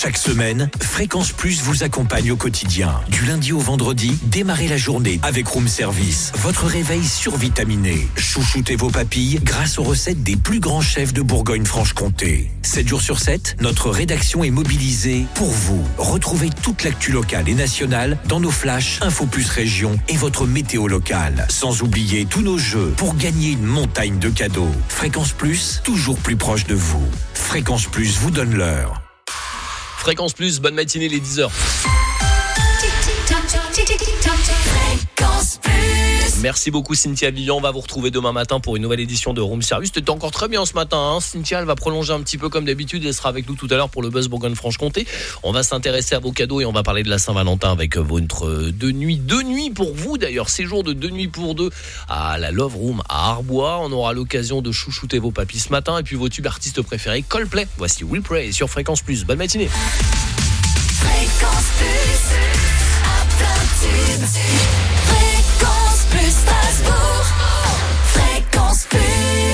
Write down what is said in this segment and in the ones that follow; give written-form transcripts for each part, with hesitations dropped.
Chaque semaine, Fréquence Plus vous accompagne au quotidien. Du lundi au vendredi, démarrez la journée avec Room Service. Votre réveil survitaminé. Chouchoutez vos papilles grâce aux recettes des plus grands chefs de Bourgogne-Franche-Comté. 7 jours sur 7, notre rédaction est mobilisée pour vous. Retrouvez toute l'actu locale et nationale dans nos flashs Info Plus Région et votre météo locale. Sans oublier tous nos jeux pour gagner une montagne de cadeaux. Fréquence Plus, toujours plus proche de vous. Fréquence Plus vous donne l'heure. Fréquence Plus, bonne matinée, les 10h. Merci beaucoup Cynthia Villon, on va vous retrouver demain matin pour une nouvelle édition de Room Service. C'était encore très bien ce matin, hein. Cynthia, elle va prolonger un petit peu comme d'habitude, elle sera avec nous tout à l'heure pour le Buzz Bourgogne-Franche-Comté. On va s'intéresser à vos cadeaux et on va parler de la Saint-Valentin avec votre deux nuits pour vous d'ailleurs, séjour de 2 nuits pour 2 à la Love Room à Arbois. On aura l'occasion de chouchouter vos papis ce matin et puis vos tubes artistes préférés Coldplay. Voici We Pray sur Fréquence Plus, bonne matinée. Fréquence Plus, à plein tube. Fréquence Plus Strasbourg. Fréquence Plus.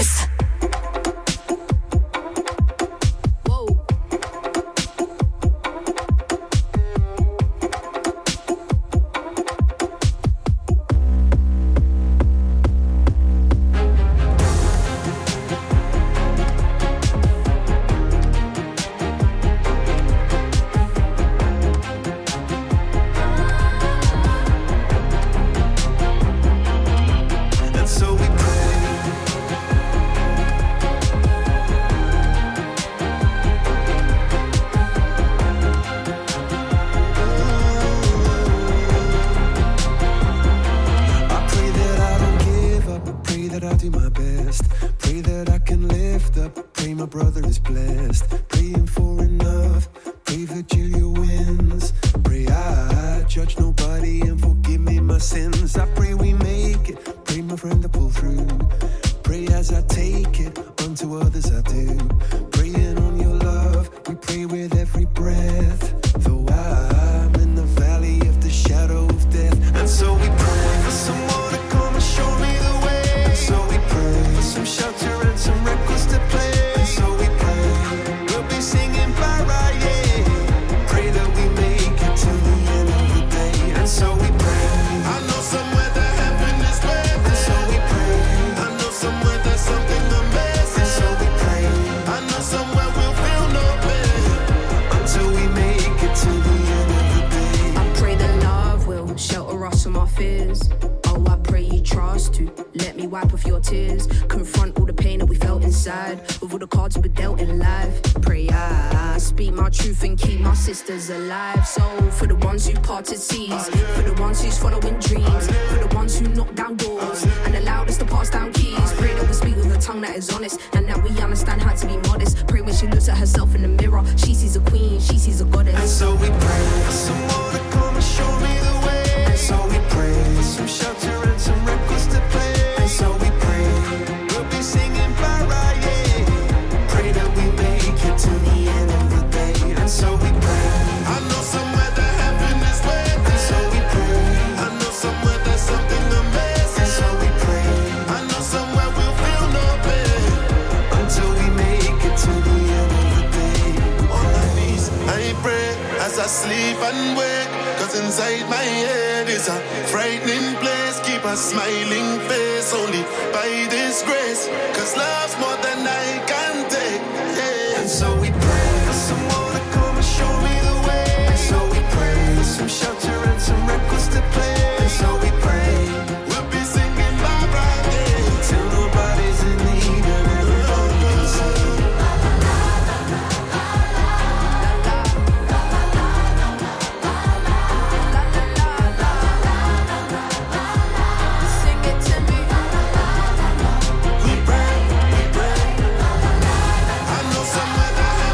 Alive, so for the ones who parted seas, for the ones who's following dreams, for the ones who knock down doors and allowed us to pass down keys. Pray that we speak with a tongue that is honest and that we understand how to be modest. Pray when she looks at herself in the mirror, she sees a queen, she sees a goddess. And so we pray for someone to come and show me the way. And so we pray for some shelter and some records to play. And so we pray we'll be singing para, yeah. Pray that we make it to the end of the day. And so we pray. I know somewhere that heaven is waiting. And so we pray. I know somewhere there's something amazing. And so we pray. I know somewhere we'll feel no pain until we make it to the end of the day. On my knees, I pray as I sleep and wake. Cause inside my head is a frightening place. Keep a smiling face only by this grace. Cause love's more than I can take. Yeah. And so we pray for someone to come and show me the way. And so we pray for some shelter and some records to play. And so we pray we'll be singing bye bye, yeah, till nobody's in need and everybody can sing. Sing it to me. We pray, we pray. I know somewhere that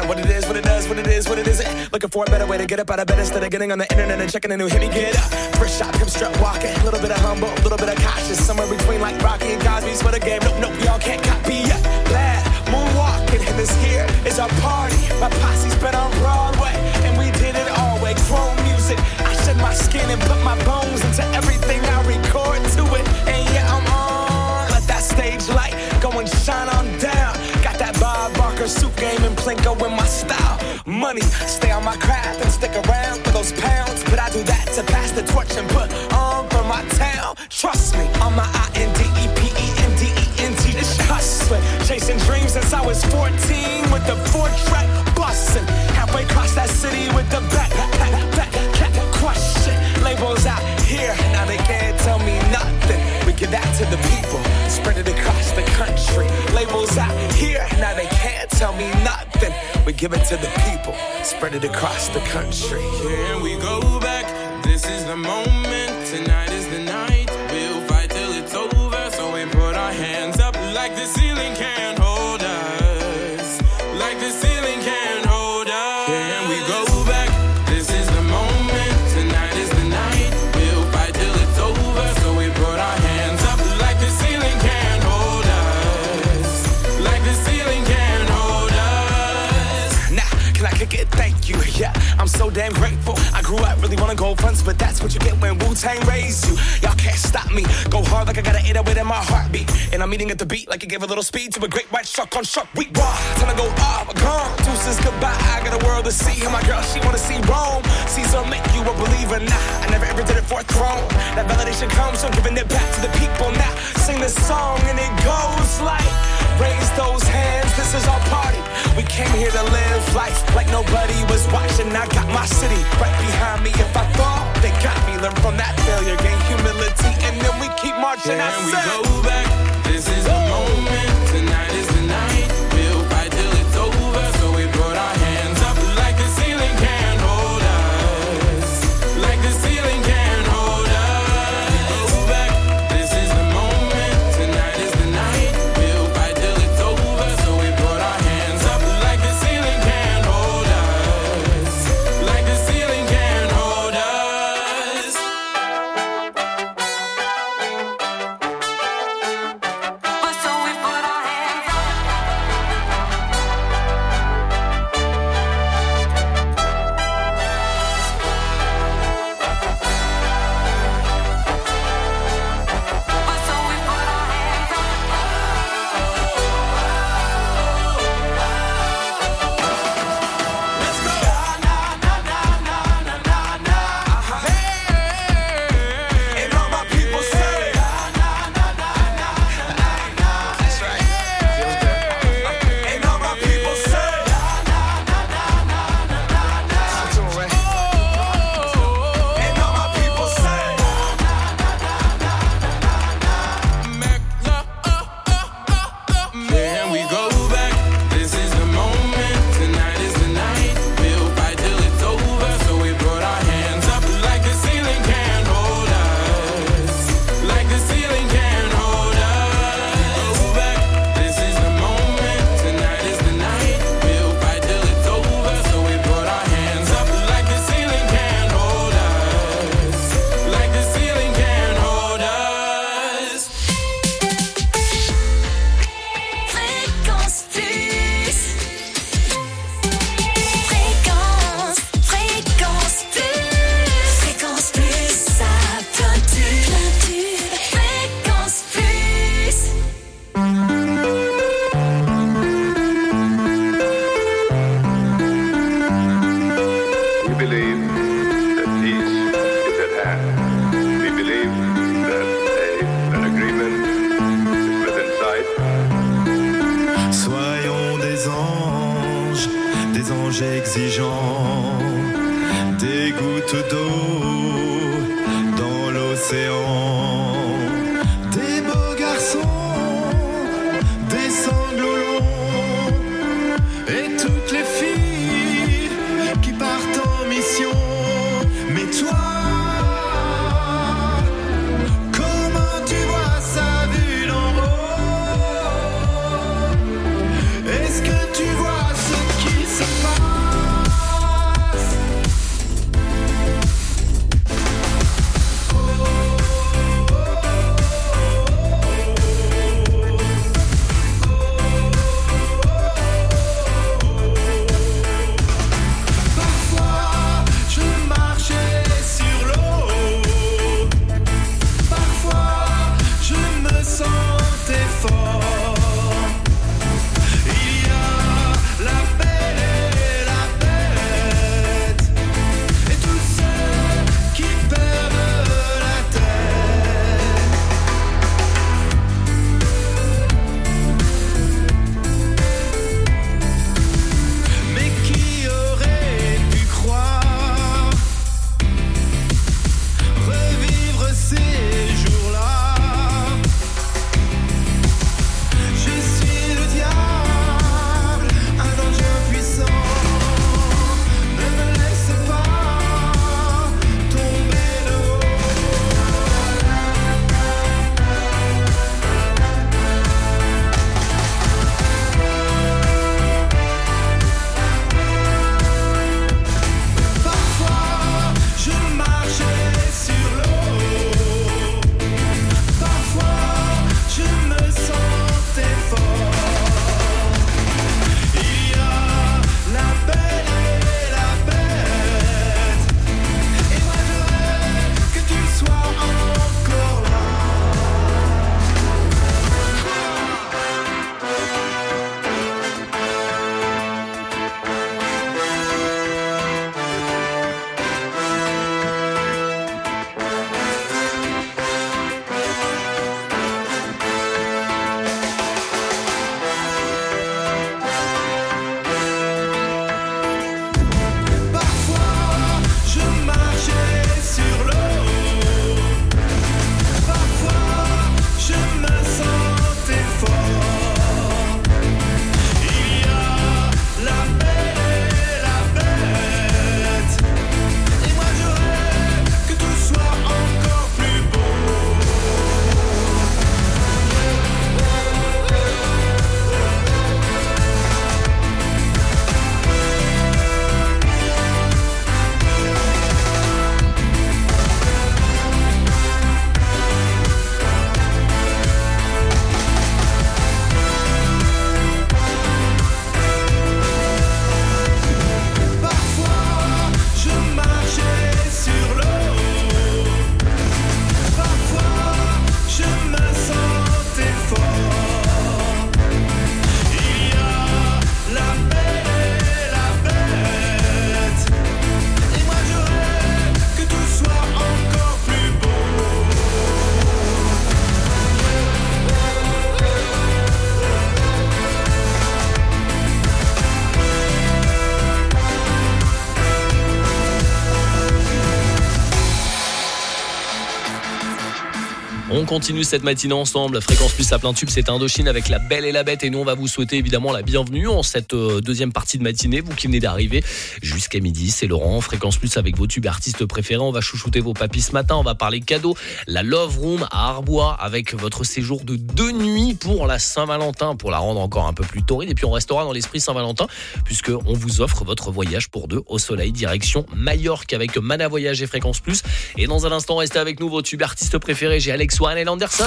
understand what it is, what it does, what it is, what it isn't. Looking for a better way to get up out of bed instead of getting on the internet and checking a new hit. Me get up, first shot, pimp strut walking. A little bit of humble, a little bit of cautious. Somewhere between like Rocky and Cosby's for the game. Nope, y'all can't copy yet. Glad moonwalking, and this here is our party. My posse's been on Broadway, and we did it all way. Grown music, I shed my skin and put my bones into everything I record to it. And yeah, I'm on. Let that stage light go and shine on down. Got that Bob Barker suit game and Plinko in my style. Money, stay on my craft and stick around for those pounds. But I do that to pass the torch and put on for my town. Trust me, on my INDEPENDENT, this hustling. Chasing dreams since I was 14 with the 4-track bustin'. Halfway across that city with the back question. Labels out here, now they can't tell me nothing. We give that to the people, spread it across the country. Labels out here, now they can't tell me nothing. We give it to the people, spread it across the country. Here we go back, this is the moment. Tonight is the night, we'll fight till it's over. So we put our hands up like the ceiling can't hold us. Like the ceiling can't hold us. Here we go back, this is the moment. Tonight is the night, we'll fight till it's over. So we put our hands up like the ceiling can't hold us. Like the ceiling can't hold us. Now, can I kick it? Thank you, yeah, I'm so damn grateful. I grew up really wanna go fronts, but that's what you get when Wu-Tang raised you. Y'all can't stop me, go hard like I got an 808 in my heartbeat. And I'm eating at the beat like it gave a little speed to a great white shark on Shark Week. Raw, time to go off, gone, deuces goodbye. I got a world to see, and my girl, she wanna see Rome. Caesar make you a believer, nah, I never ever did it for a throne. That validation comes from giving it back to the people. Now, sing this song and it goes like, raise those hands, this is our party. We came here to live life like nobody was watching. I got my city right behind me. If I fall, they got me. Learn from that failure, gain humility, and then we keep marching. And we go back, this is the moment. Tonight is the night, we'll fight till it's over. So we put our hands up like the ceiling can't hold us. Like the ceiling can't hold us. We go back, this is the moment. Tonight is the night, we'll fight till it's over. So we put our hands up like the ceiling can't hold us. Like the ceiling can't hold us. On continue cette matinée ensemble. Fréquence Plus à plein tube, c'est Indochine avec La Belle et la Bête. Et nous, on va vous souhaiter évidemment la bienvenue en cette deuxième partie de matinée. Vous qui venez d'arriver jusqu'à midi, c'est Laurent. Fréquence Plus avec vos tubes artistes préférés. On va chouchouter vos papis ce matin. On va parler cadeaux. La Love Room à Arbois avec votre séjour de 2 nuits pour la Saint-Valentin, pour la rendre encore un peu plus torride. Et puis on restera dans l'esprit Saint-Valentin puisqu'on vous offre votre voyage pour 2 au soleil direction Majorque avec Mana Voyage et Fréquence Plus. Et dans un instant, restez avec nous, vos tubes artistes préférés. J'ai Alex Warren et Anderson.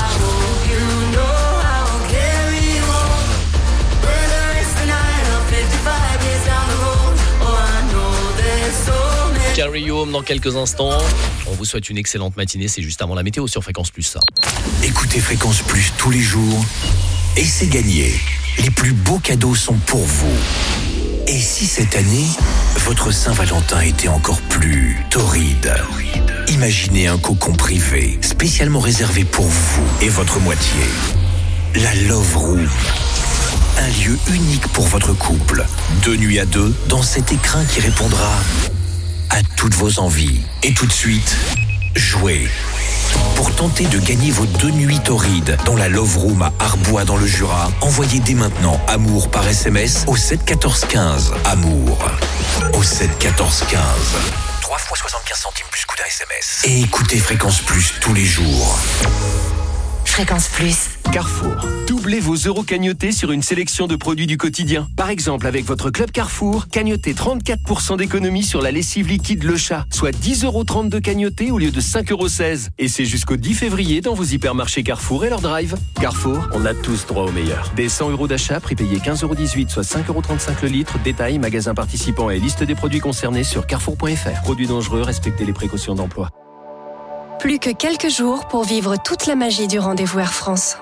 Carry Home dans quelques instants. On vous souhaite une excellente matinée. C'est juste avant la météo sur Fréquence Plus. Écoutez Fréquence Plus tous les jours et c'est gagné. Les plus beaux cadeaux sont pour vous. Et si cette année, votre Saint-Valentin était encore plus torride? Imaginez un cocon privé, spécialement réservé pour vous et votre moitié. La Love Room. Un lieu unique pour votre couple. 2 nuits à 2 dans cet écrin qui répondra à toutes vos envies. Et tout de suite, jouez. Pour tenter de gagner vos 2 nuits torrides dans la Love Room à Arbois dans le Jura, envoyez dès maintenant Amour par SMS au 7 14 15. Amour au 7 14 15. 3 fois 75 centimes plus coût d'un SMS. Et écoutez Fréquence Plus tous les jours. Fréquence Plus. Carrefour. Doublez vos euros cagnotés sur une sélection de produits du quotidien. Par exemple, avec votre club Carrefour, cagnotez 34% d'économie sur la lessive liquide Le Chat, soit 10,30 € de cagnotés au lieu de 5,16 €. Et c'est jusqu'au 10 février dans vos hypermarchés Carrefour et leur drive. Carrefour, on a tous droit au meilleur. Des 100 € d'achat, prix payé 15,18 €, soit 5,35 € le litre. Détail, magasin participant et liste des produits concernés sur carrefour.fr. Produits dangereux, respectez les précautions d'emploi. Plus que quelques jours pour vivre toute la magie du rendez-vous Air France.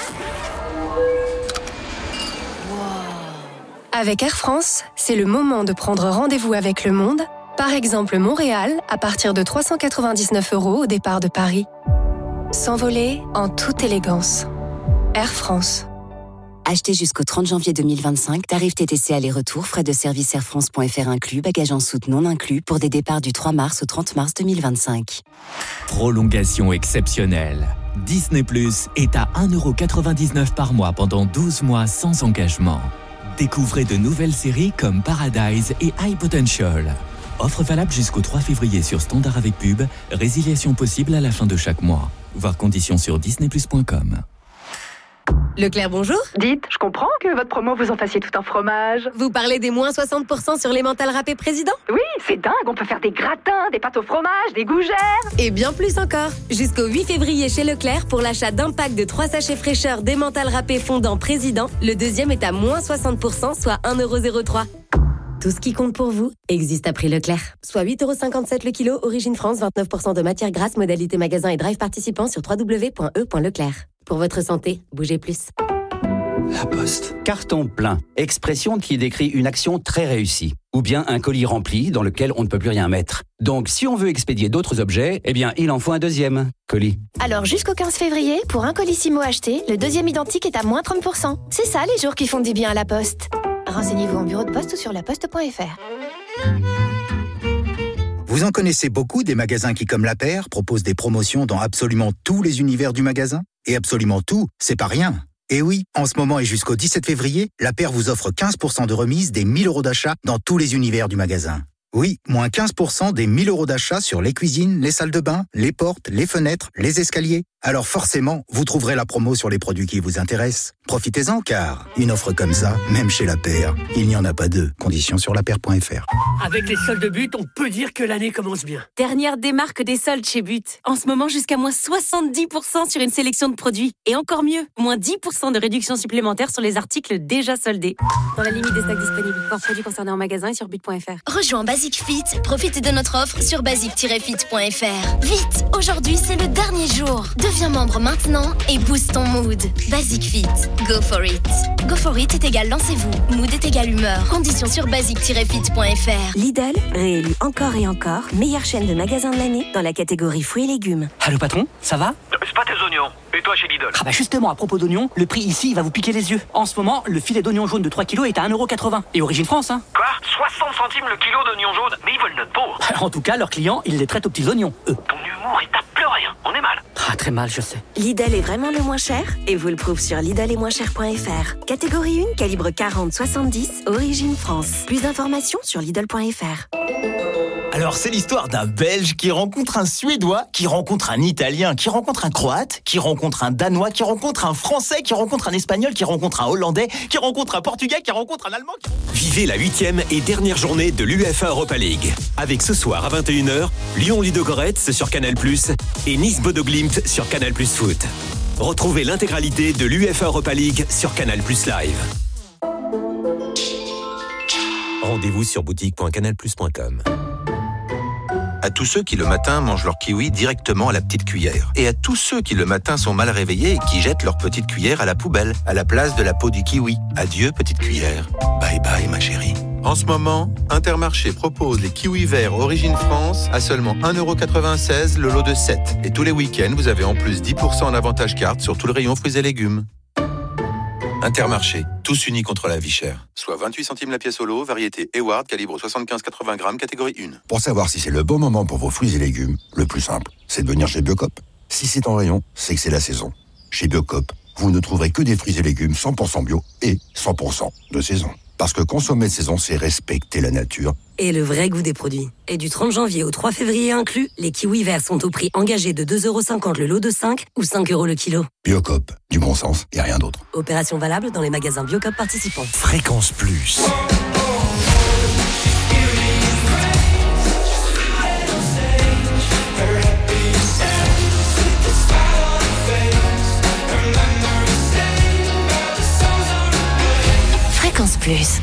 Avec Air France, c'est le moment de prendre rendez-vous avec le monde. Par exemple, Montréal, à partir de 399 € au départ de Paris. S'envoler en toute élégance. Air France. Achetez jusqu'au 30 janvier 2025, tarif TTC aller-retour, frais de service airfrance.fr inclus, bagages en soute non inclus pour des départs du 3 mars au 30 mars 2025. Prolongation exceptionnelle. Disney Plus est à 1,99 € par mois pendant 12 mois sans engagement. Découvrez de nouvelles séries comme Paradise et High Potential. Offre valable jusqu'au 3 février sur Standard avec pub, résiliation possible à la fin de chaque mois. Voir conditions sur disneyplus.com. Leclerc, bonjour. Dites, je comprends que votre promo vous en fassiez tout un fromage. Vous parlez des moins 60% sur les mentales râpées président? Oui, c'est dingue, on peut faire des gratins, des pâtes au fromage, des gougères. Et bien plus encore. Jusqu'au 8 février chez Leclerc, pour l'achat d'un pack de 3 sachets fraîcheur des mentales râpées fondant président, le deuxième est à moins 60%, soit 1,03 €. Tout ce qui compte pour vous existe à prix Leclerc. Soit 8,57 € le kilo, origine France, 29% de matière grasse, modalité magasin et drive participant sur www.e.leclerc. Pour votre santé, bougez plus. La Poste. Carton plein. Expression qui décrit une action très réussie. Ou bien un colis rempli dans lequel on ne peut plus rien mettre. Donc si on veut expédier d'autres objets, eh bien il en faut un deuxième colis. Alors jusqu'au 15 février, pour un colissimo acheté, le deuxième identique est à moins 30%. C'est ça les jours qui font du bien à la Poste. Renseignez-vous en bureau de poste ou sur laposte.fr. Vous en connaissez beaucoup des magasins qui, comme La Paire, proposent des promotions dans absolument tous les univers du magasin? Et absolument tout, c'est pas rien. Et oui, en ce moment et jusqu'au 17 février, La Paire vous offre 15% de remise des 1 000 € d'achat dans tous les univers du magasin. Oui, moins 15% des 1 000 € d'achat sur les cuisines, les salles de bain, les portes, les fenêtres, les escaliers. Alors forcément, vous trouverez la promo sur les produits qui vous intéressent. Profitez-en car une offre comme ça, même chez La Paire, il n'y en a pas deux. Conditions sur lapaire.fr. Avec les soldes de But, on peut dire que l'année commence bien. Dernière démarque des soldes chez But. En ce moment, jusqu'à moins 70% sur une sélection de produits. Et encore mieux, moins 10% de réduction supplémentaire sur les articles déjà soldés. Dans la limite des stocks disponibles. Pour produits concernés en magasin et sur but.fr. Rejoins Basic Fit. Profite de notre offre sur basic-fit.fr. Vite, aujourd'hui c'est le dernier jour. Deviens membre maintenant et booste ton mood. Basic Fit. Go for it. Go for it est égal lancez-vous. Mood est égal humeur. Conditions sur basic-fit.fr. Lidl, réélu encore et encore meilleure chaîne de magasins de l'année dans la catégorie fruits et légumes. Allô patron, ça va? C'est pas tes oignons. Et toi chez Lidl? Ah bah justement, à propos d'oignons, le prix ici il va vous piquer les yeux. En ce moment, le filet d'oignons jaunes de 3 kilos est à 1,80 €. Et origine France, hein. Quoi? 60 centimes le kilo d'oignons jaunes? Mais ils veulent notre peau. En tout cas, leurs clients, ils les traitent aux petits oignons, eux. Ton humour est à pleurer. rien, on est mal. Ah, très mal, je sais. Lidl est vraiment le moins cher et vous le prouve sur lidl-et-moins-cher.fr. Catégorie 1, calibre 40-70, origine France. Plus d'informations sur lidl.fr. Alors, c'est l'histoire d'un Belge qui rencontre un Suédois, qui rencontre un Italien, qui rencontre un Croate, qui rencontre un Danois, qui rencontre un Français, qui rencontre un Espagnol, qui rencontre un Hollandais, qui rencontre un Portugais, qui rencontre un Allemand. Vivez la 8e et dernière journée de l'UEFA Europa League. Avec ce soir à 21h, Lyon-Ludogorets sur Canal+, et Nice-Bodo-Glimt sur Canal+ Foot. Retrouvez l'intégralité de l'UEFA Europa League sur Canal+ Live. Rendez-vous sur boutique.canalplus.com. À tous ceux qui le matin mangent leur kiwi directement à la petite cuillère. Et à tous ceux qui le matin sont mal réveillés et qui jettent leur petite cuillère à la poubelle, à la place de la peau du kiwi. Adieu petite cuillère. Bye bye ma chérie. En ce moment, Intermarché propose les kiwis verts Origine France à seulement 1,96€ le lot de 7. Et tous les week-ends, vous avez en plus 10% en avantage carte sur tout le rayon fruits et légumes. Intermarché, tous unis contre la vie chère. Soit 28 centimes la pièce au lot, variété Eward, calibre 75-80 grammes, catégorie 1. Pour savoir si c'est le bon moment pour vos fruits et légumes, le plus simple, c'est de venir chez Biocop. Si c'est en rayon, c'est que c'est la saison. Chez Biocop, vous ne trouverez que des fruits et légumes 100% bio et 100% de saison. Parce que consommer de saison, c'est respecter la nature. Et le vrai goût des produits. Et du 30 janvier au 3 février inclus, les kiwis verts sont au prix engagé de 2,50€ le lot de 5 ou 5€ le kilo. Biocop, du bon sens et rien d'autre. Opération valable dans les magasins Biocop participants. Fréquence Plus. Fréquence Plus.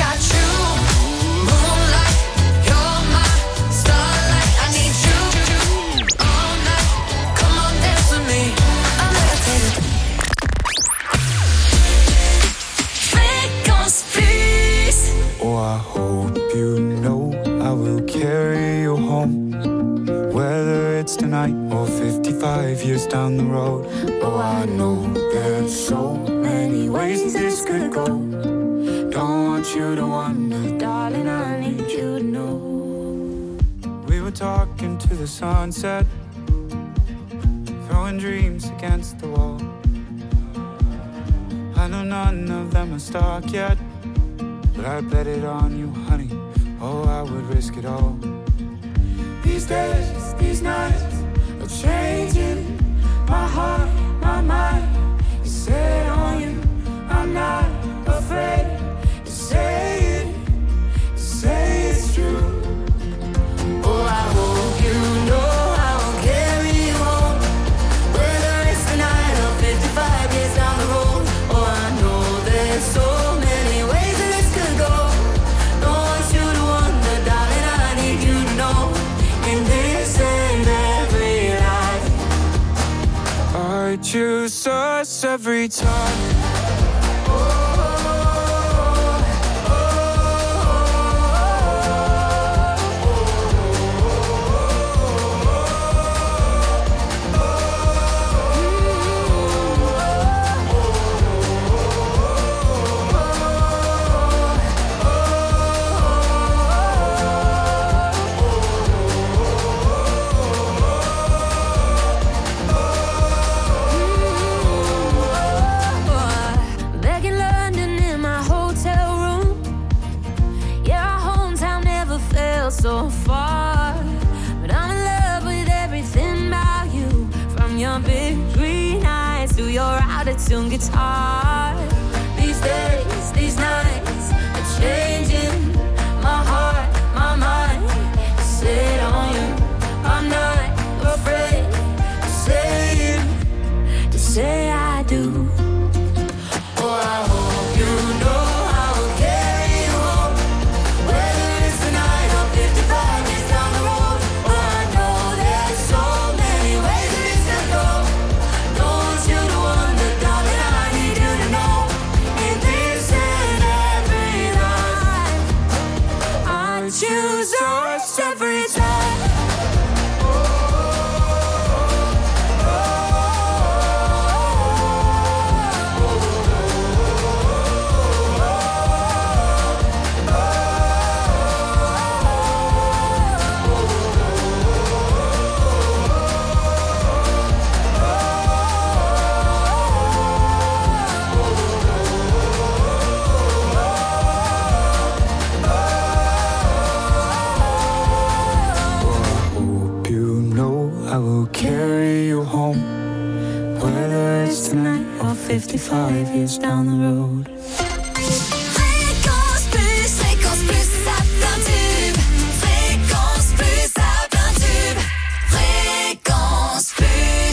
Oh, I hope you know I will carry you home, whether it's tonight or 55 years down the road. Oh, I know there's so many ways this could go. Don't want you to wonder, darling, I need you to know. We were talking to the sunset, throwing dreams against the wall. I know none of them are stuck yet, but I bet it on you, honey. Oh, I would risk it all. These days, these nights are changing. My heart, my mind is set on you. I'm not afraid to say it's true. Oh, I hope you know I will carry you home, whether it's tonight or 55 years down the road. Oh, I know there's so many ways that this could go. Don't want you to wonder, darling, I need you to know. In this and every life, I choose us every time. So far, but I'm in love with everything about you, from your big green eyes to your out-of-tune guitar. These days, these nights are changing. My heart, my mind is set on you. I'm not afraid to say I do. Oh, I hope you know I will carry you home, whether it's tonight or 55 years down the road. Oh, I know there's so many ways that this could go. Don't want you to wonder, darling, I need you to know. In this 55 years down the road. Fréquence plus, ça plein tube. Fréquence plus, ça plein tube. Fréquence plus.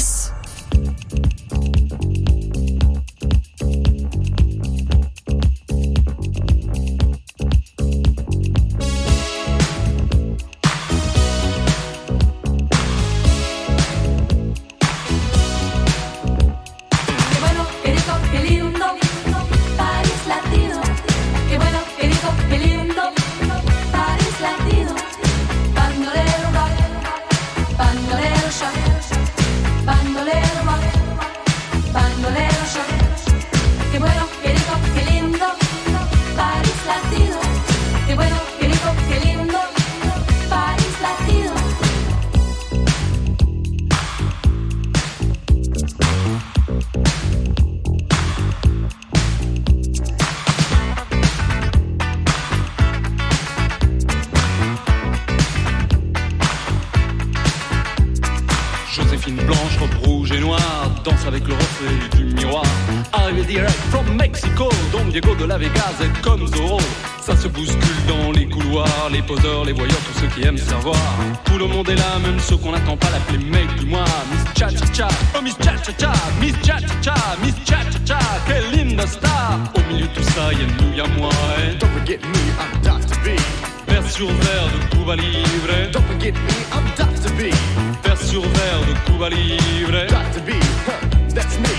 Joséphine blanche, robe rouge et noire, danse avec le reflet du miroir. Arrivé direct from Mexico, Don Diego de la Vegas est comme Zorro. Ça se bouscule dans les couloirs, les poseurs, les voyeurs, tous ceux qui aiment savoir. Tout le monde est là, même ceux qu'on n'attend pas, l'appeler mec du mois. Miss Cha-Cha-Cha, oh Miss Cha-Cha-Cha, Miss Cha-Cha-Cha, Miss Cha-Cha-Cha, quelle linda star. Au milieu de tout ça, y'a nous, y'a moi, eh. Don't forget me, I'm Dr. B. Vers sur verre de Cuba Libre. Don't forget me, I'm Dr. B. Vers sur verre de Cuba Libre. Dr. B, that's me.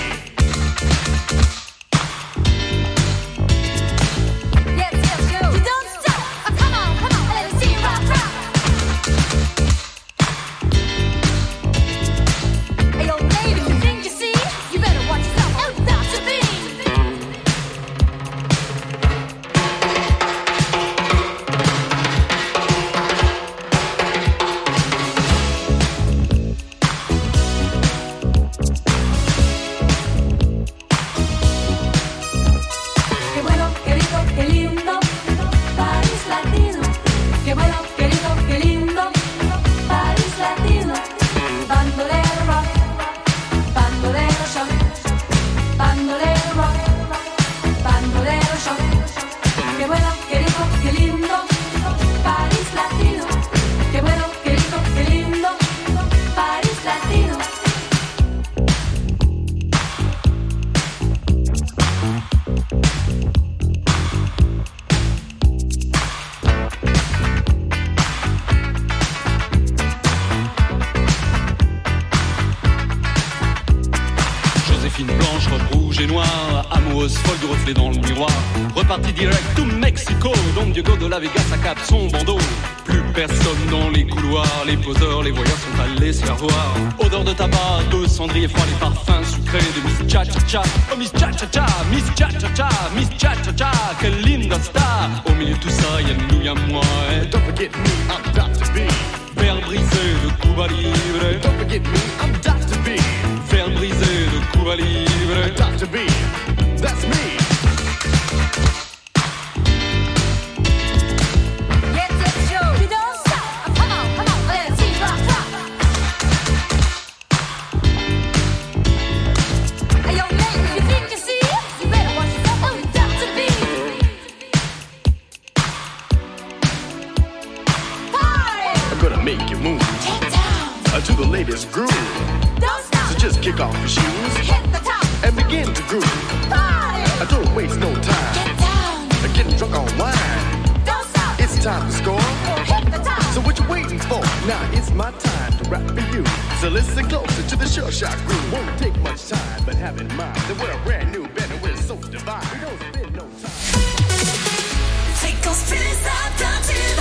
Son bandeau, plus personne dans les couloirs, les poseurs, les voyeurs sont allés se faire voir. Odeur de tabac, de cendrier froid, les parfums sucrés de Miss Cha-Cha-Cha, oh Miss Cha-Cha-Cha, Miss Cha-Cha-Cha, Miss Cha-Cha-Cha, quelle linda star. Au milieu de tout ça, y'a nous, y'a moi, eh. Don't forget me, I'm Dr. B. Verre brisé de Cuba Libre. Don't forget me, I'm Dr. B. Verre brisé de Cuba Libre. Dr. B, that's me. To the latest groove. Don't stop. So just kick off your shoes. Hit the top. And begin to groove. Party. I don't waste no time. Get down. Getting drunk on wine. Don't stop. It's time to score. Hit the top. So what you waiting for? Now it's my time to rap for you. So listen closer to the Sure Shot groove. Won't take much time, but have in mind that we're a brand new band and we're so divine. We don't spend no time. Fréquence plus à plein tube.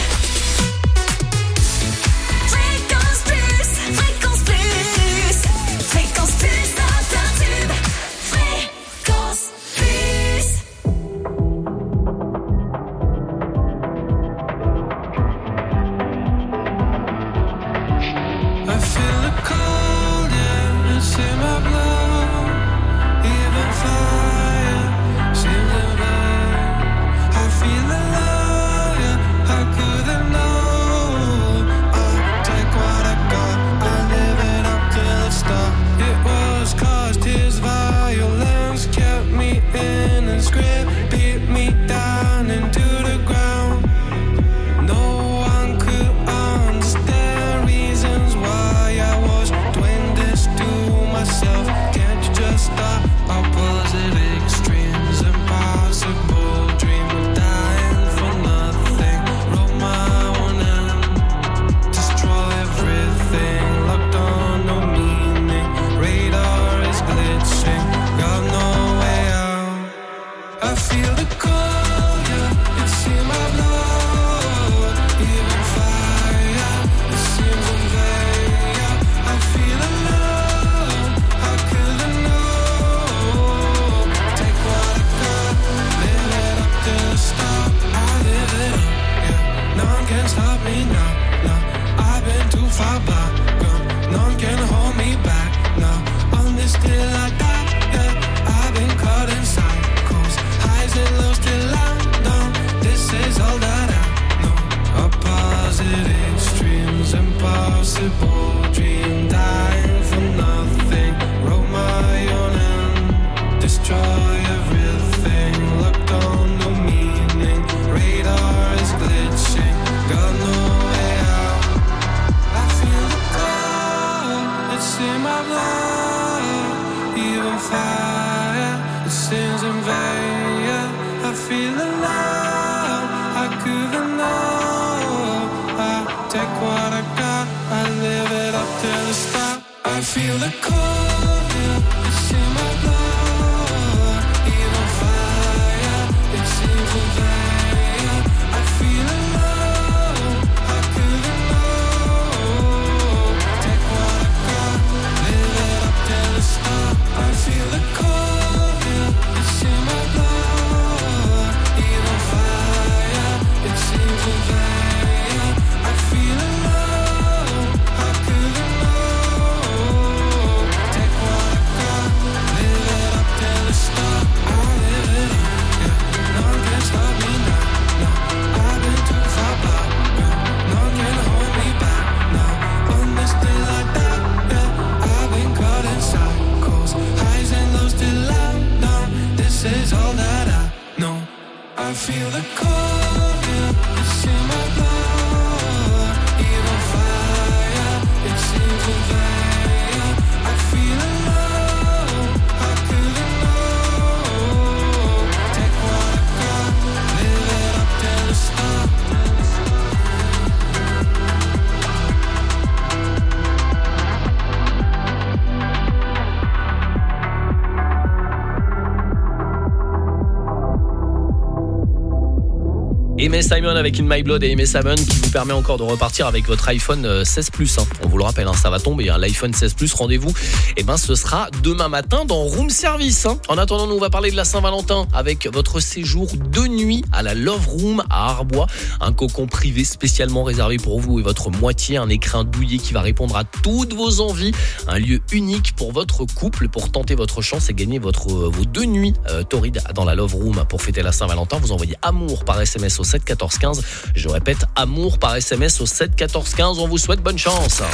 Feel the cold, yeah, it's in my blood. Even far I feel the cold, yeah, it's in my blood. Even fire, it seems in vain, yeah. I feel alone, how could I know? Take what I got, live it up to the start. I live it up, yeah. No one can stop me now, no. I've been too far back, no one can hold me back, no. On this still I die, yeah. I've been caught in cycles, highs and lows till I'm done. This is all that I know. Opposite extremes, impossible dream, dying for nothing. Wrote my own end, destroy everything. Looked on no meaning, radar is glitching, got no way out. I feel the cold, it's in my blood. Even fire, it sings in vain, yeah. I feel alive, I couldn't know. I take what I got, I live it up till the start. I feel the cold, yeah, it's in my blood. Even fire, it seems in vain, yeah. I feel alone, I couldn't know. Take what I got, live it up till the start. I feel the cold, yeah, it's in my blood. Even fire, it seems in vain, yeah. I feel alone, I couldn't know. Take what I got, live it up till the start. I live it up, yeah. No one can stop me now, no. I've been too far back, no one can hold me back, no. On this day like that, yeah. I've been caught in cycles, highs and lows till I'm done. This is all that I know. I feel the cold, yeah, it's in my blood. Even fire, it seems in vain, yeah. I feel alone, I couldn't know. Take what I got, live it up till the start. Aimé Simon avec In My Blood et Aimé Simon qui vous permet encore de repartir avec votre iPhone 16 Plus. On vous le rappelle, ça va tomber. L'iPhone 16 Plus, rendez-vous. Ce sera demain matin dans Room Service. En attendant, nous on va parler de la Saint-Valentin avec votre séjour de nuit à la Love Room à Arbois. Un cocon privé spécialement réservé pour vous et votre moitié. Un écrin douillet qui va répondre à toutes vos envies. Un lieu unique pour votre couple. Pour tenter votre chance et gagner vos 2 nuits torrides dans la Love Room pour fêter la Saint-Valentin. Vous envoyez amour par SMS au 7 14 15. Je répète, amour par SMS au 7 14 15. On vous souhaite bonne chance.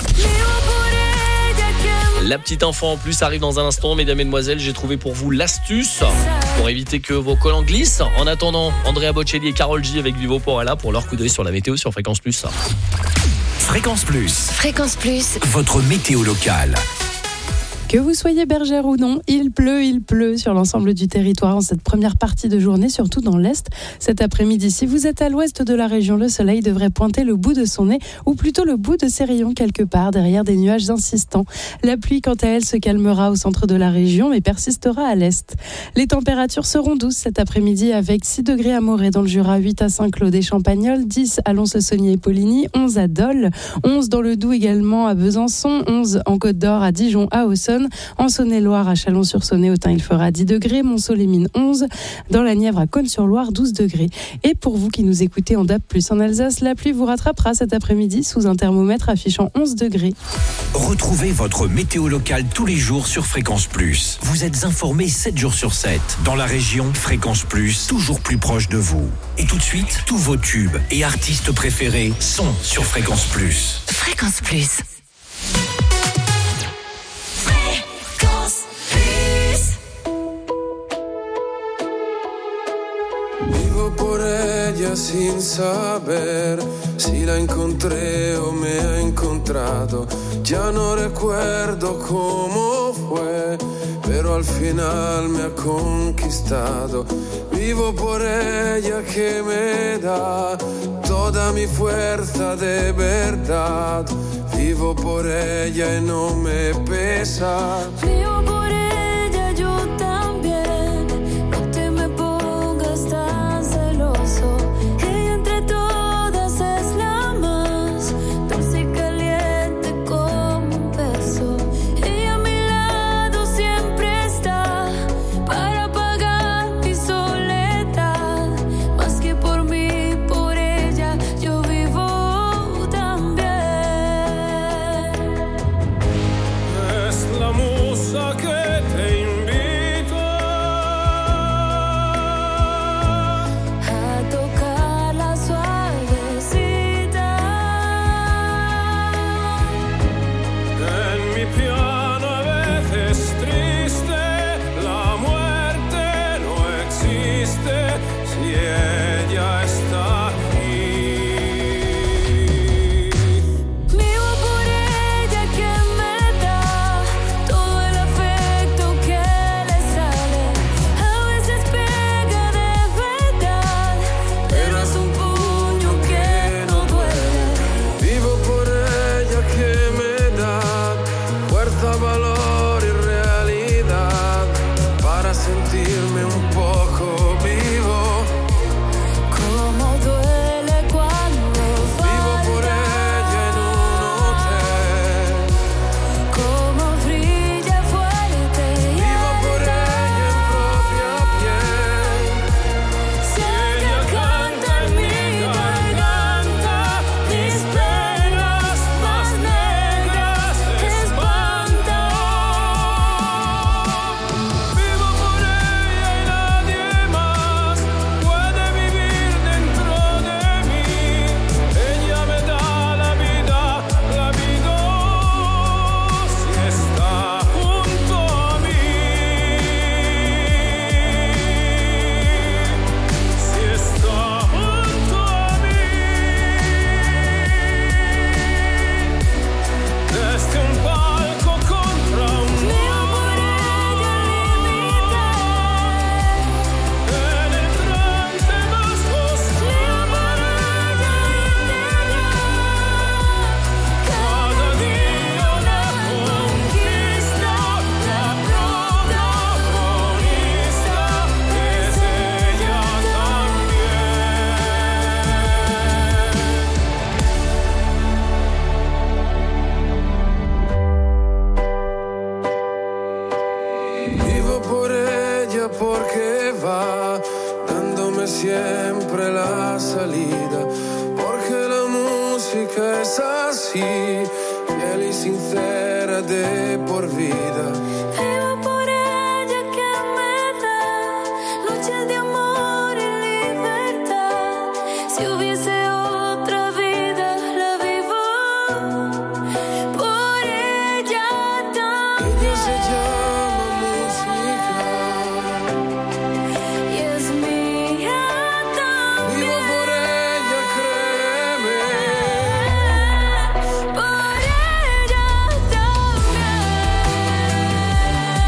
La petite info en plus arrive dans un instant. Mesdames, mesdemoiselles, j'ai trouvé pour vous l'astuce pour éviter que vos collants glissent. En attendant, Andrea Bocelli et Karol G avec Vivo Porella pour leur coup d'œil sur la météo sur Fréquence Plus. Fréquence Plus. Fréquence Plus. Votre météo locale. Que vous soyez bergère ou non, il pleut sur l'ensemble du territoire en cette première partie de journée, surtout dans l'Est. Cet après-midi, si vous êtes à l'ouest de la région, le soleil devrait pointer le bout de son nez, ou plutôt le bout de ses rayons quelque part, derrière des nuages insistants. La pluie, quant à elle, se calmera au centre de la région, mais persistera à l'Est. Les températures seront douces cet après-midi, avec 6 degrés à Morée dans le Jura, 8 à Saint-Claude et Champagnole, 10 à Lons-le-Saunier et Poligny, 11 à Dole, 11 dans le Doubs également à Besançon, 11 en Côte d'Or, à Dijon, à Auxonne. En Saône-et-Loire, à Chalon-sur-Saône, Autun, il fera 10 degrés. Montceau-les-Mines, 11. Dans la Nièvre, à Cosne-sur-Loire, 12 degrés. Et pour vous qui nous écoutez en DAB+, en Alsace, la pluie vous rattrapera cet après-midi sous un thermomètre affichant 11 degrés. Retrouvez votre météo locale tous les jours sur Fréquence Plus. Vous êtes informés 7 jours sur 7. Dans la région, Fréquence Plus, toujours plus proche de vous. Et tout de suite, tous vos tubes et artistes préférés sont sur Fréquence Plus. Fréquence Plus. Vivo por ella sin saber si la encontré o me ha encontrado. Ya no recuerdo cómo fue, pero al final me ha conquistado. Vivo por ella que me da toda mi fuerza de verdad. Vivo por ella y no me pesa. Vivo por ella, yo también. No te me pongas triste si ella está aquí. Vivo por ella que me da todo el afecto que le sale. A veces pega de verdad, pero es un puño que no duele. Vivo por ella que me da fuerza, valor y realidad para sentirme un poco vivo. Como duele cuando Vivo por ella en un hotel. como brilla fuerte. Vivo por ella en propia piel. Si ella canta en mi garganta, mis penas más negras espantan. Vivo por ella y nadie más puede vivir dentro de mí. Ella me da la vida si está junto a mí. Si está junto a mí. Desde un palco contra un muro. En el trance más oscuro. Cada día una conquista. La protagonista es ella también. Vivo por ella porque va dándome siempre la salida. Porque la música es así, fiel y sincera de por vida. Vivo por ella que me da noches de amor y libertad. Si hubiese otra vida, la vivo por ella también. Ella se llama música. Y es mía también. Vivo por ella, créeme. Por ella también.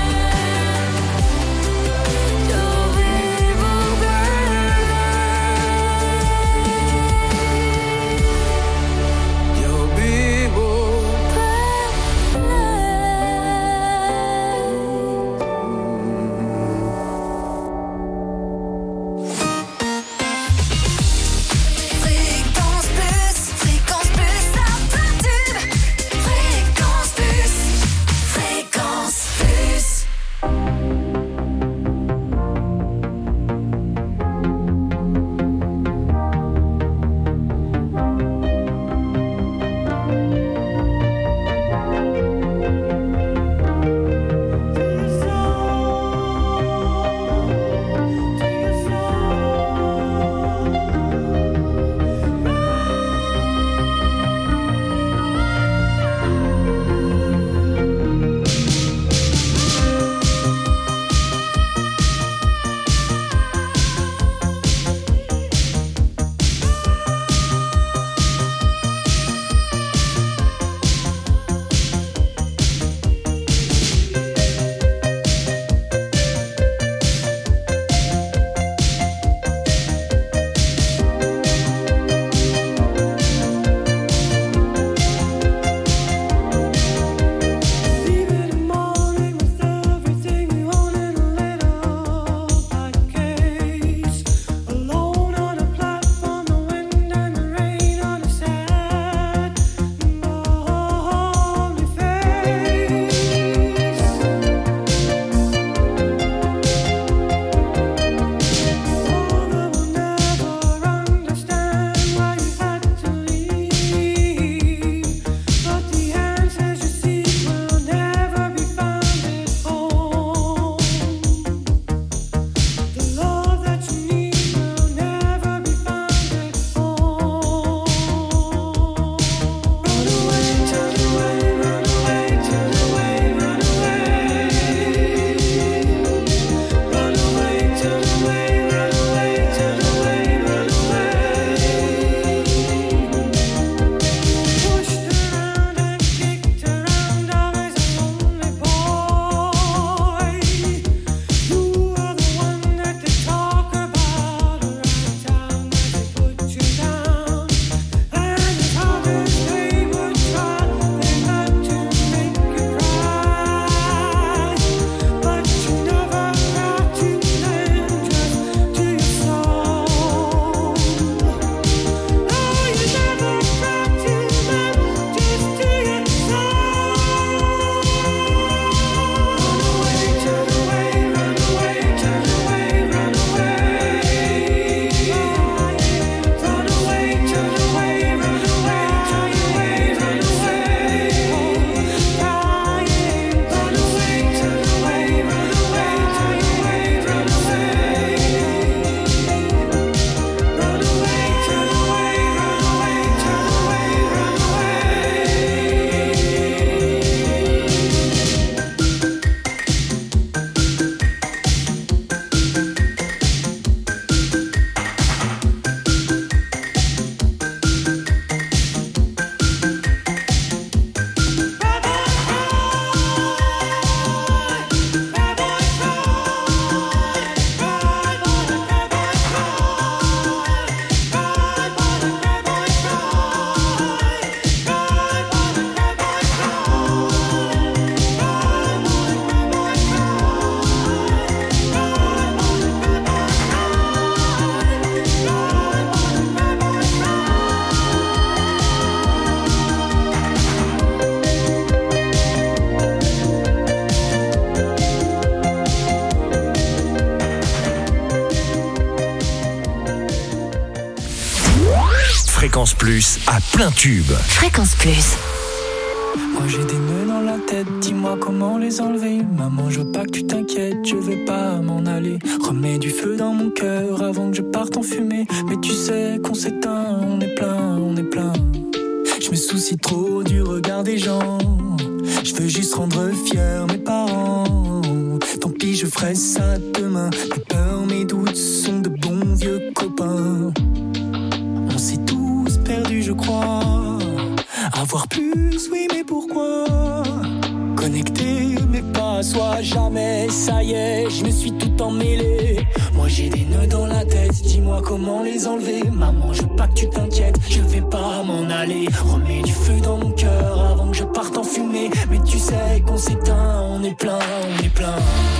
Fréquence Plus à plein tube. Fréquence Plus. Moi j'ai des nœuds dans la tête, dis-moi comment les enlever. Maman, je veux pas que tu t'inquiètes, je vais pas m'en aller. Remets du feu dans mon cœur avant que je parte en fumée. Mais tu sais qu'on s'éteint, on est plein, on est plein. Je me soucie trop du regard des gens. Je veux juste rendre fiers mes parents. Tant pis, je ferai ça demain. Mes peurs, mes doutes sont de bons vieux copains. On s'est tous perdus, je crois. Avoir plus, oui, mais pourquoi? Connecté, mais pas à soi, jamais. Ça y est, je me suis tout emmêlé. Moi j'ai des nœuds dans la tête, dis-moi comment les enlever. Maman, je veux pas que tu t'inquiètes, je vais pas m'en aller. Remets du feu dans mon cœur avant que je parte en fumée. Mais tu sais qu'on s'éteint, on est plein, on est plein.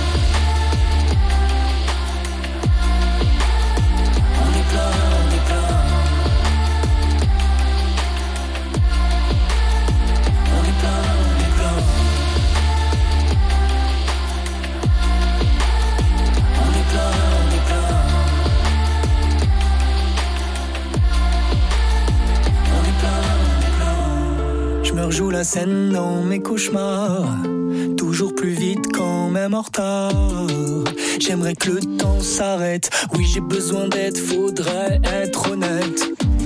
On est plein, on est plein. On est plein, on est plein. On est plein, on est plein. On est plein, on est plein. Je me rejoue la scène dans mes cauchemars. Toujours plus vite quand même en retard. J'aimerais que le temps s'arrête. Oui, j'ai besoin d'aide, faudrait être honnête.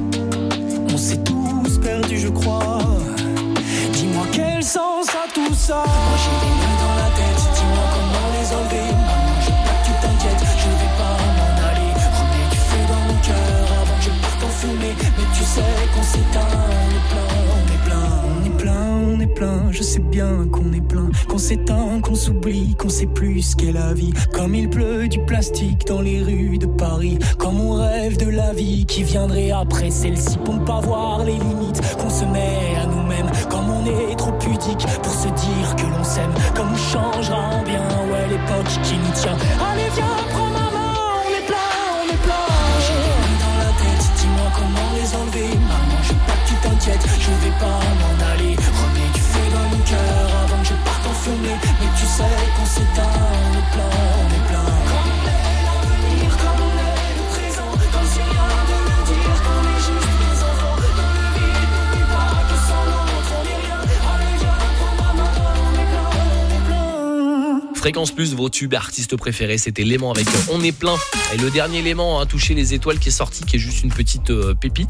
On s'est tous perdus, je crois. Dis-moi quel sens a tout ça. Moi j'ai des nœuds dans la tête, dis-moi comment les enlever. Maman, je veux pas que tu t'inquiètes, je vais pas m'en aller. Remets du feu dans mon cœur avant que je parte en fumée. Mais tu sais qu'on s'éteint, on est plein, on est plein. On est plein, on est plein, je sais bien qu'on est plein. Qu'on s'éteint, qu'on s'oublie, qu'on sait plus ce qu'est la vie. Comme il pleut du plastique dans les rues de Paris. Comme on rêve de la vie qui viendrait après celle-ci. Pour ne pas voir les limites qu'on se met à nous-mêmes. Comme on est trop pudique pour se dire que l'on s'aime. Comme on changera en bien, ouais, l'époque qui nous tient. Allez viens, prends ma main, on est plein, on est plein. J'ai des nœuds dans la tête, dis-moi comment les enlever. Maman, je veux pas que tu t'inquiètes, je vais pas m'en aller. Remets du feu dans mon cœur avant que je parte en fumée. Mais tu sais qu'on s'éteint, on est plein, on est plein. Comme on est l'avenir, comme on est le présent. Comme si rien de le dire, qu'on est juste des enfants. Dans le vide, n'oublie pas que sans l'autre on est rien. Allez viens, prends ma main, on est plein, on est plein. Fréquence Plus, vos tubes artistes préférés, c'était Léman avec On est plein. Et le dernier Léman a touché les étoiles qui est sorti, qui est juste une petite pépite,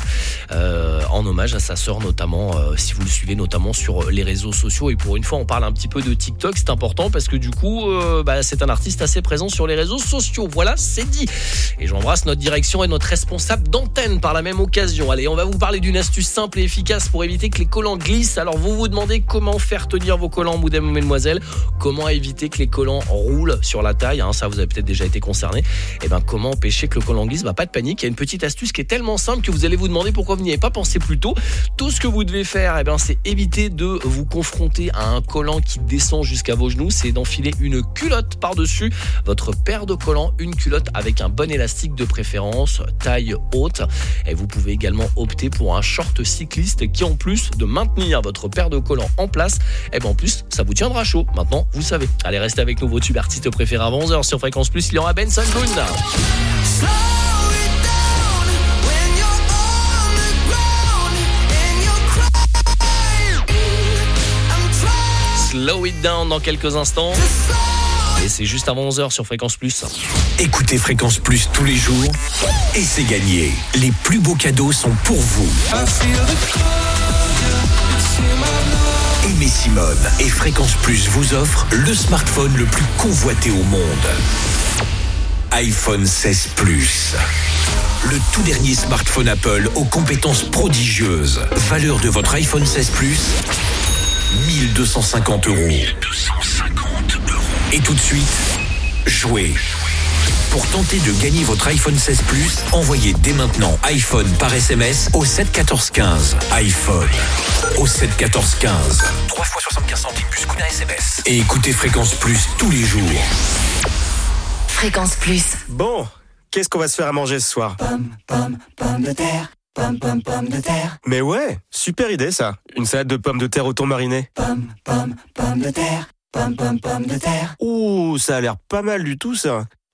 en hommage à sa sœur notamment, si vous le suivez notamment sur les réseaux sociaux. Et pour une fois, on parle un petit peu de TikTok, c'est important parce que du coup, c'est un artiste assez présent sur les réseaux sociaux. Voilà, c'est dit. Et j'embrasse notre direction et notre responsable d'antenne par la même occasion. Allez, on va vous parler d'une astuce simple et efficace pour éviter que les collants glissent. Alors vous vous demandez comment faire tenir vos collants, mesdames et mesdemoiselles, comment éviter que les collants roulent sur la taille, hein, ça vous avez peut-être déjà été concerné. Et ben comment empêcher que le collant glisse? Pas de panique, il y a une petite astuce qui est tellement simple que vous allez vous demander pourquoi vous n'y avez pas pensé plus tôt. Tout ce que vous devez faire, c'est éviter de vous confronter à un collant qui descend jusqu'à vos genoux, c'est d'enfiler une culotte par-dessus votre paire de collants, une culotte avec un bon élastique de préférence, taille haute. Et vous pouvez également opter pour un short cycliste qui, en plus de maintenir votre paire de collants en place, en plus ça vous tiendra chaud. Maintenant, vous savez. Allez, restez avec nous, vos tubes artistes préférés avant 11h sur Fréquence Plus. Il y aura Benson Boone. Slow It Down dans quelques instants. Et c'est juste avant 11h sur Fréquence Plus. Écoutez Fréquence Plus tous les jours et c'est gagné. Les plus beaux cadeaux sont pour vous. Aimé Simone et Fréquence Plus vous offrent le smartphone le plus convoité au monde. iPhone 16 Plus. Le tout dernier smartphone Apple aux compétences prodigieuses. Valeur de votre iPhone 16 Plus, 1 250 €. Et tout de suite, jouez. Pour tenter de gagner votre iPhone 16 Plus, envoyez dès maintenant iPhone par SMS au 7 14 15. iPhone au 7 14 15. 3 fois 75 centimes plus coût d'un SMS. Et écoutez Fréquence Plus tous les jours. Fréquence Plus. Bon, qu'est-ce qu'on va se faire à manger ce soir? Pomme de terre. Pomme de terre. Mais ouais, super idée ça. Une salade de pommes de terre au thon mariné. Pomme de terre. Pomme de terre. Ouh, ça a l'air pas mal du tout ça.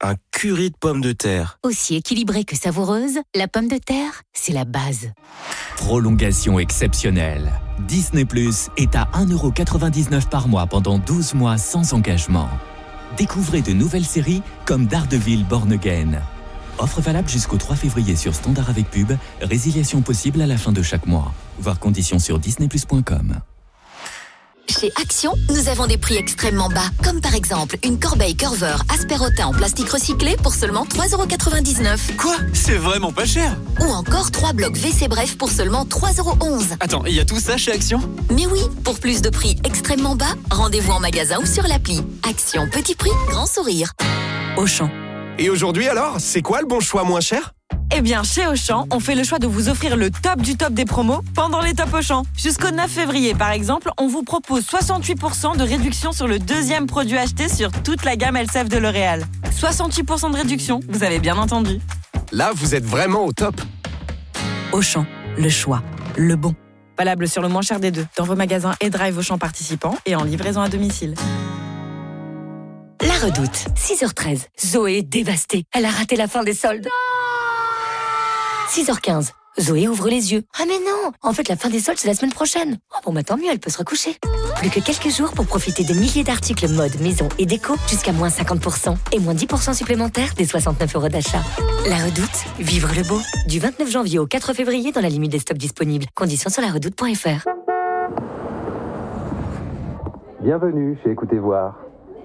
un curry de pommes de terre. Aussi équilibrée que savoureuse, la pomme de terre, c'est la base. Prolongation exceptionnelle. Disney Plus est à 1,99€ par mois pendant 12 mois sans engagement. Découvrez de nouvelles séries comme Daredevil Born Again. Offre valable jusqu'au 3 février sur Standard avec pub. Résiliation possible à la fin de chaque mois. Voir conditions sur disneyplus.com. Chez Action, nous avons des prix extrêmement bas, comme par exemple une corbeille Curver Asperotin en plastique recyclé pour seulement 3,99€. Quoi ? C'est vraiment pas cher. Ou encore 3 blocs WC Bref pour seulement 3,11€. Attends, il y a tout ça chez Action ? Mais oui, pour plus de prix extrêmement bas, rendez-vous en magasin ou sur l'appli. Action, petit prix, grand sourire. Auchan. Et aujourd'hui alors, c'est quoi le bon choix moins cher ? Eh bien, chez Auchan, on fait le choix de vous offrir le top du top des promos pendant les Top Auchan. Jusqu'au 9 février, par exemple, on vous propose 68% de réduction sur le deuxième produit acheté sur toute la gamme LCF de L'Oréal. 68% de réduction, vous avez bien entendu. Là, vous êtes vraiment au top. Auchan, le choix, le bon. Valable sur le moins cher des deux, dans vos magasins et drive Auchan participants et en livraison à domicile. La Redoute, 6h13. Zoé est dévastée. Elle a raté la fin des soldes. 6h15. Zoé ouvre les yeux. Ah mais non, en fait la fin des soldes c'est la semaine prochaine. Oh bon bah tant mieux, elle peut se recoucher. Plus que quelques jours pour profiter de milliers d'articles mode, maison et déco jusqu'à moins 50% et moins 10% supplémentaires des 69€ d'achat. La Redoute, vivre le beau. Du 29 janvier au 4 février dans la limite des stocks disponibles. Conditions sur laredoute.fr. Bienvenue chez Écoutez Voir.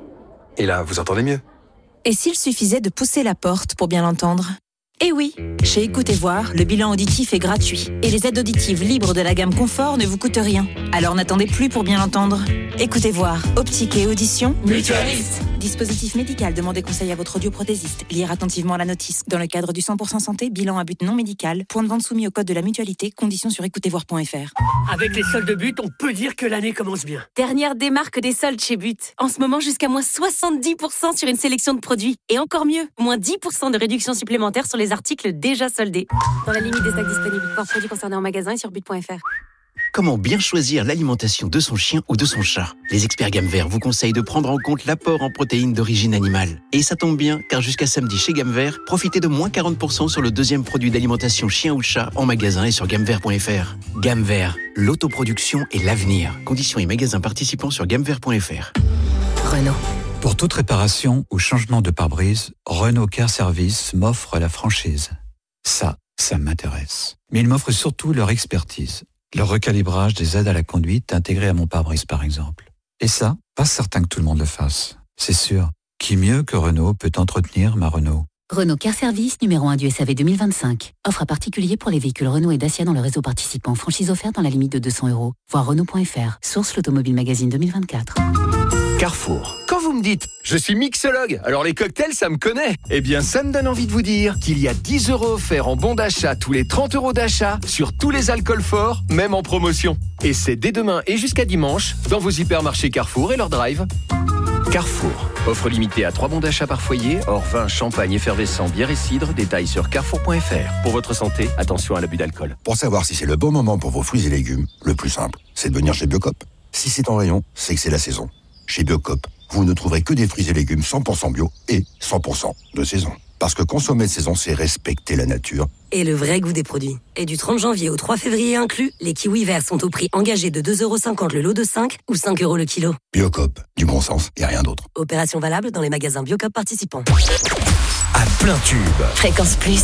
Et là, vous entendez mieux ? Et s'il suffisait de pousser la porte pour bien l'entendre ? Eh oui, chez Écoutez Voir, le bilan auditif est gratuit. Et les aides auditives libres de la gamme Confort ne vous coûtent rien. Alors n'attendez plus pour bien l'entendre. Écoutez Voir, optique et audition. Mutualiste. Dispositif médical, demandez conseil à votre audioprothésiste. Lire attentivement la notice. Dans le cadre du 100% santé, bilan à but non médical. Point de vente soumis au code de la mutualité. Conditions sur écoutezvoir.fr. Avec les soldes But, on peut dire que l'année commence bien. Dernière démarque des soldes chez But. En ce moment, jusqu'à moins 70% sur une sélection de produits. Et encore mieux, moins 10% de réduction supplémentaire sur les articles déjà soldés. Dans la limite des stocks disponibles. Hors produits concernés en magasin et sur but.fr. Comment bien choisir l'alimentation de son chien ou de son chat ? Les experts Gamme Vert vous conseillent de prendre en compte l'apport en protéines d'origine animale. Et ça tombe bien, car jusqu'à samedi chez Gamme Vert, profitez de moins 40% sur le deuxième produit d'alimentation chien ou chat en magasin et sur gammevert.fr. Gamme Vert, l'autoproduction et l'avenir. Conditions et magasins participants sur gammevert.fr. Renault. Pour toute réparation ou changement de pare-brise, Renault Care Service m'offre la franchise. Ça m'intéresse. Mais ils m'offrent surtout leur expertise. Le recalibrage des aides à la conduite intégrées à mon pare-brise, par exemple. Et ça, pas certain que tout le monde le fasse. C'est sûr. Qui mieux que Renault peut entretenir ma Renault ? Renault Care Service, numéro 1 du SAV 2025. Offre à particulier pour les véhicules Renault et Dacia dans le réseau participant. Franchise offerte dans la limite de 200€. Voir Renault.fr. Source l'Automobile Magazine 2024. Carrefour. Quand vous me dites « Je suis mixologue, alors les cocktails, ça me connaît », eh bien, ça me donne envie de vous dire qu'il y a 10€ offerts en bon d'achat tous les 30€ d'achat sur tous les alcools forts, même en promotion. Et c'est dès demain et jusqu'à dimanche dans vos hypermarchés Carrefour et leur drive. Carrefour. Offre limitée à 3 bons d'achat par foyer, hors vin, champagne, effervescent, bière et cidre. Détails sur carrefour.fr. Pour votre santé, attention à l'abus d'alcool. Pour savoir si c'est le bon moment pour vos fruits et légumes, le plus simple, c'est de venir chez Biocop. Si c'est en rayon, c'est que c'est la saison. Chez Biocop, vous ne trouverez que des fruits et légumes 100% bio et 100% de saison. Parce que consommer de saison, c'est respecter la nature. Et le vrai goût des produits. Et du 30 janvier au 3 février inclus, les kiwis verts sont au prix engagé de 2,50€ le lot de 5 ou 5€ le kilo. Biocop, du bon sens et rien d'autre. Opération valable dans les magasins Biocop participants. À plein tube. Fréquence Plus.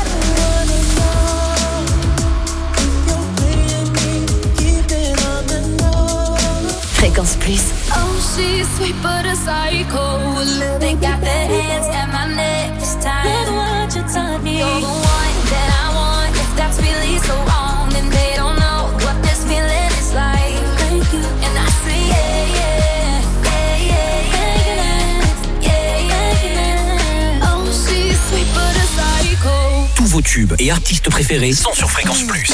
Fréquence Plus. Oh, she's sweet but a psycho. They got their hands at my neck this time. You're what you taught me. You're the one that I want. If that's really so wrong, then they don't know what this feeling is like. Thank you. And I say yeah, yeah, yeah, yeah, yeah, yeah, yeah. Oh, she's sweet but a psycho. Tous vos tubes et artistes préférés sont sur Fréquence Plus.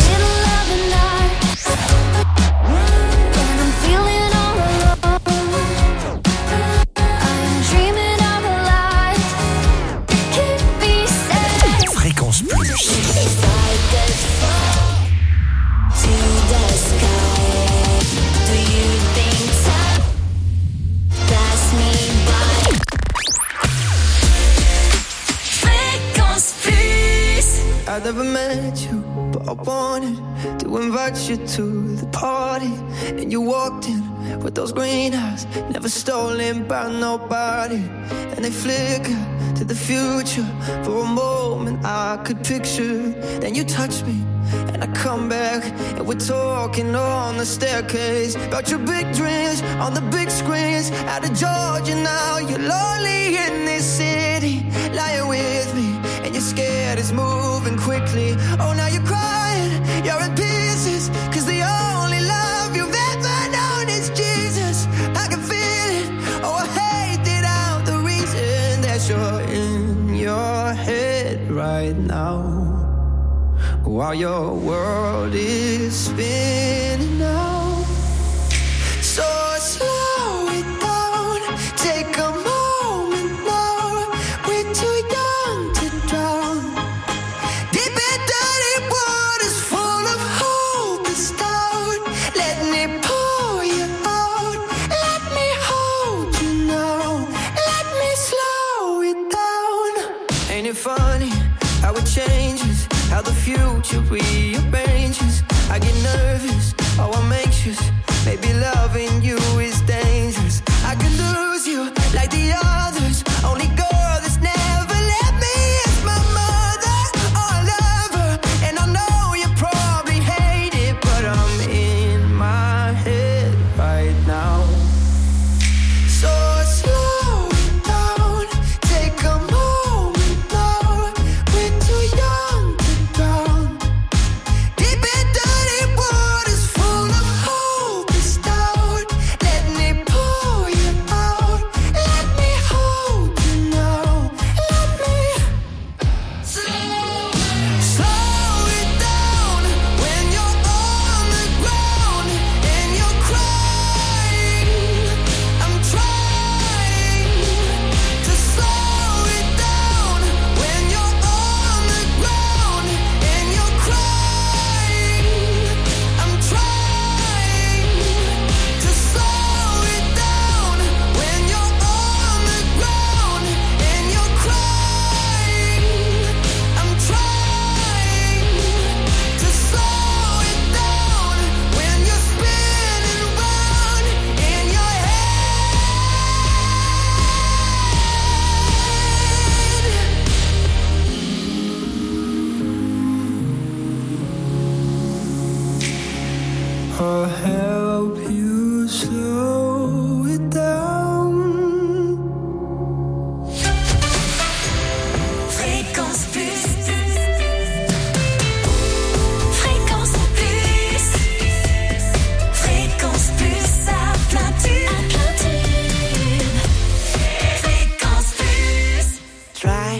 I never met you, but I wanted to invite you to the party. And you walked in with those green eyes, never stolen by nobody. And they flicker to the future. For a moment I could picture. Then you touch me and I come back, and we're talking on the staircase about your big dreams on the big screens. Out of Georgia now, you're lonely in this city, lying with me, and you're scared it's moving quickly. Oh, now you're crying, you're in pieces, 'cause the only love you've ever known is Jesus. I can feel it, oh, I hate it out, the reason that you're in your head right now, while your world is spinning now. So slow it down, take a moment now. We're too young to drown. Deep in dirty waters full of hope is down. Let me pour you out. Let me hold you now. Let me slow it down. Ain't it funny how it changes? How the future rearranges. I get nervous, oh I'm anxious. Maybe loving you is dangerous. I could lose you like the others. Only girl that's never let me is my mother. Oh, I love her, and I know you probably hate it, but I'm in my head right now. So slow it down, take a moment now. We're too young to drown. Deep in dirty waters full of hope is down. Let me pour you out. Let me hold you now. Let me slow it down when you're on the ground and you're crying. I'm trying to slow it down when you're on the ground and you're crying. I'm trying to slow it down when you're on the ground and you're crying. I'm trying to slow it down when you're spinning round in your head. I'll help you slow it down. Fréquence Plus. Fréquence Plus. Fréquence Plus à plein tube. Fréquence Plus. Try,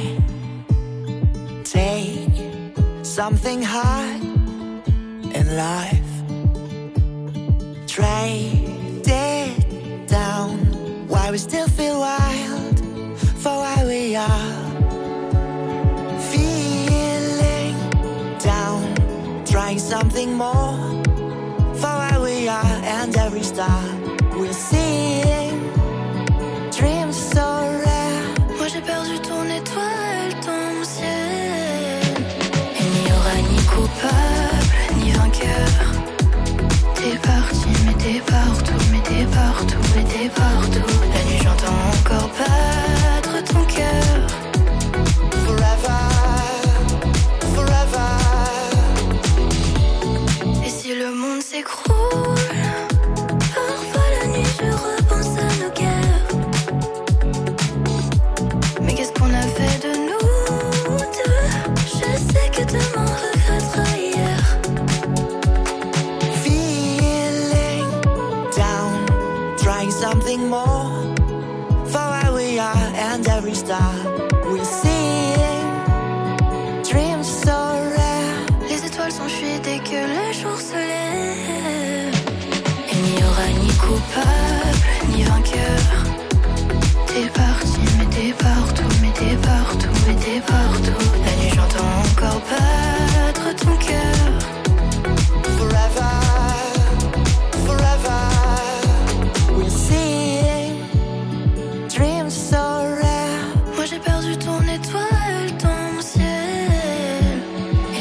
take something hard in life. Trade it down. Why we still feel wild for why we are. Feeling down, trying something more for why we are. And every star we're seeing, dreams so rare. Moi j'ai perdu ton étoile, ton ciel. Il n'y aura ni coupable, ni vainqueur. T'es parti, mais t'es partout, mais t'es partout, mais t'es partout. La nuit j'entends encore battre ton cœur. Forever, forever. Et si le monde s'écroule, parfois la nuit je repense à nos guerres. Mais qu'est-ce qu'on a fait de nous deux? Je sais que demain on regrettera hier. Feeling down, trying something more for why we are. And every star we're seeing, dreams so rare. Les étoiles s'enfuient dès que le jour se lève. Il n'y aura ni coupable, ni vainqueur. T'es parti, mais t'es partout, mais t'es partout, mais t'es partout. La nuit j'entends encore battre ton cœur. Forever, forever. We're seeing, dreams so rare. Moi j'ai perdu ton étoile, ton ciel.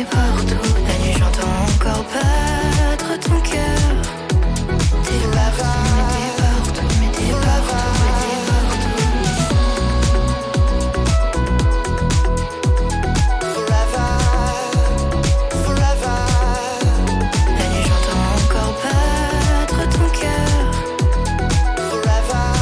les portes.